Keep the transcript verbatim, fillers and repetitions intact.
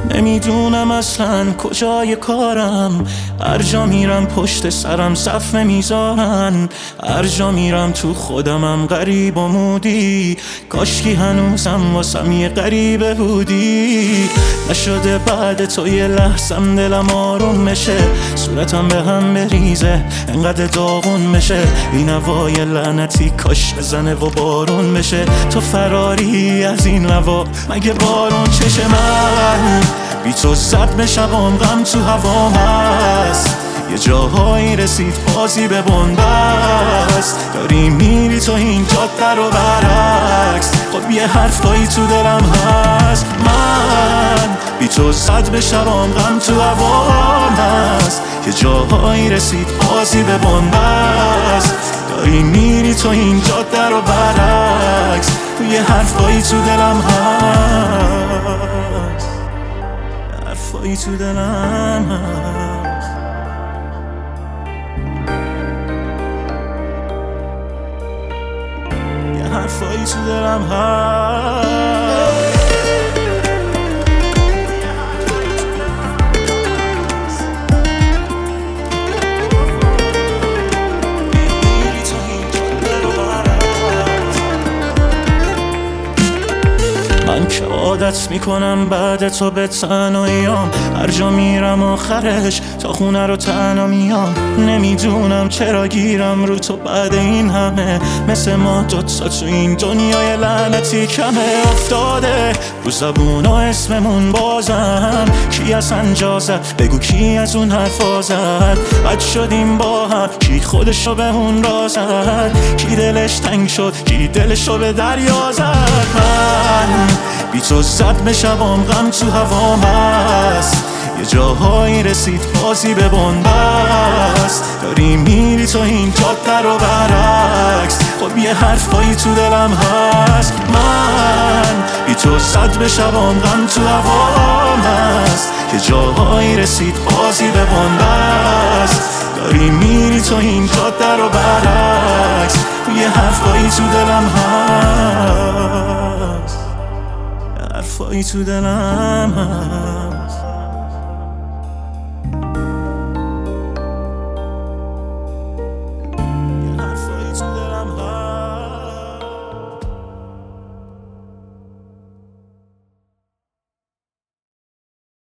نمیدونم اصلا کجای کارم، هر جا میرم پشت سرم صف نمیذارن، هر جا میرم تو خودمم غریب و مودی، کاشکی هنوزم واسم یه غریبه بودی. نشده بعد تو یه لحظم دلم آروم بشه، صورتم به هم بریزه انقدر داغون بشه، این هوای لعنتی کاش بزنه و بارون بشه. تو فراری از این هوا مگه بارون چشه؟ من بی تو صدمه شبام غم تو هوام هست، یه جاهایی رسید بازی به بنبست، داری میری تو این جاده رو برعکس، خب یه حرفایی تو دلم هست. من بی تو صدمه شبام غم تو هوام هست، یه جاهایی رسید بازی به بنبست، داری میری تو این جاده رو برعکس، یه حرفایی تو دلم هست، حرفایی تو دلم هست. یه حرفایی تو دلم هست. من که عادت میکنم بعد تو به تنهاییام، هر جا میرم آخرش تا خونه رو تنها میام، نمیدونم چرا گیرم رو تو بعد این همه، مثل ما دوتا تو این دنیای لعنتی کمه. افتاده رو زبونا اسممون بازم، کی از انجا زد بگو کی از اون حرفا زد، بد شدیم با هم کی خودشو به اون را زد، کی دلش تنگ شد کی دلشو به دریا زد. من بی تو صدمه شبام غم تو هوام هست، یه جاهایی رسید بازی به بنبست، داری میری تو این جاده رو برعکس، خب یه حرفایی تو دلم هست. من بی تو صدمه شبام غم تو هوام هست، یه جاهایی رسید بازی به بنبست، داری میری تو این جاده رو برعکس، یه حرفایی تو دلم هست، حرفایی تو دلم هست.